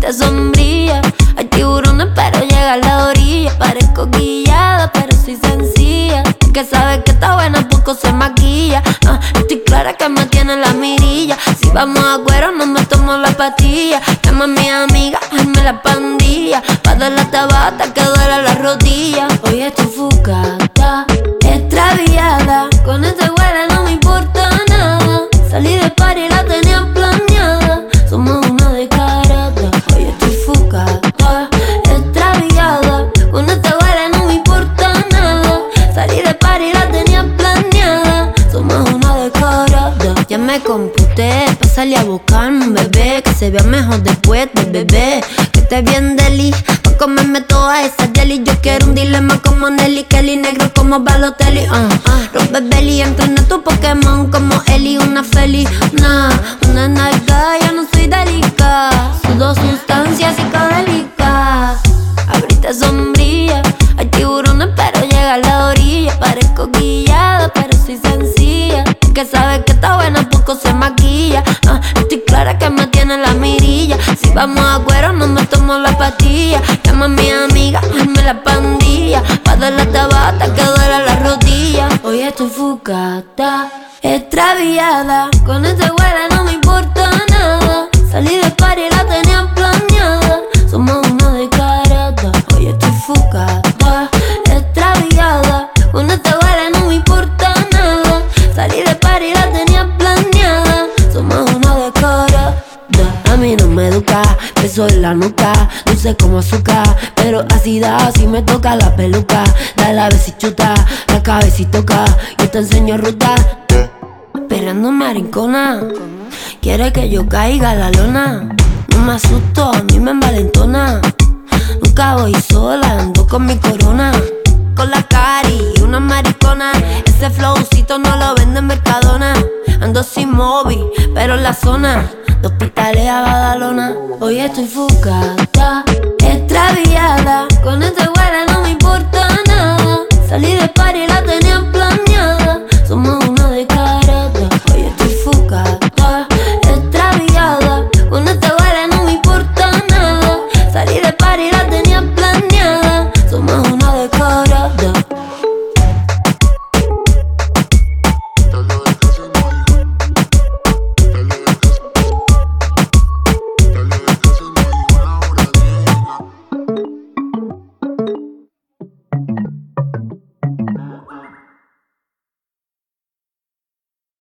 abriste sombrilla. Hay tiburones pero llega a la orilla. Parezco guillada pero soy sencilla. Que sabe que está buena poco se maquilla. Estoy clara que me tiene la mirilla. Si vamos a cuero no me tomo la pastilla. Llama a mi amiga, hazme la pandilla. Pa' dar la tabata que duele la rodilla. Hoy estoy fugata, extraviada. Con este güey no me importa nada. Salí de party y la tenía planeada. Somos una descarada. Hoy estoy fugata, extraviada. Con este güey no me importa nada. Salí de party y la tenía planeada. Somos una descarada. Ya me computé pa' salir a buscar un bebé que se vea mejor después del bebé. Que esté bien deli, pa' comerme todas esas deli. Yo quiero un dilema como Nelly Kelly, negro como Balotelli. Rompe belly, entrena tu Pokémon como Ellie. Una feliz, una nalga, ya no soy delicada. Sudo sustancias psicodélicas. Abriste sombrilla. Hay tiburones pero llega a la orilla. Parezco guillada pero soy sencilla. Que sabe que está buena poco se maquilla. Estoy clara que me tiene la mirilla. Si vamos a cuero no me tomo la pastilla. Llama a mi amiga, hazme la pandilla. Pa' dar la tabata que duele la rodilla. Hoy estoy fugata, extraviada. Con este güey no me importa nada. Salí de party y la tenía planeada. Somos una descarada. Hoy estoy fugata, extraviada. Con este güey no me importa nada. Salí de party y la tenía planeada. Somos una descarada. A mí no me educa, beso en la nuca, dulce como azúcar, pero ácida si me toca la peluca. Dale la besichuta, la cabecita toca, yo te enseño ruta. Esperando marincona, quiere que yo caiga a la lona. No me asusto, ni me envalentona. Nunca voy sola, ando con mi corona. Con la cari y una maricona. Ese flowcito no lo vende en Mercadona. Ando sin móvil, pero en la zona de Hospitales a Badalona. Hoy estoy fugata, extraviada. Con este güey no me importa nada. Salí de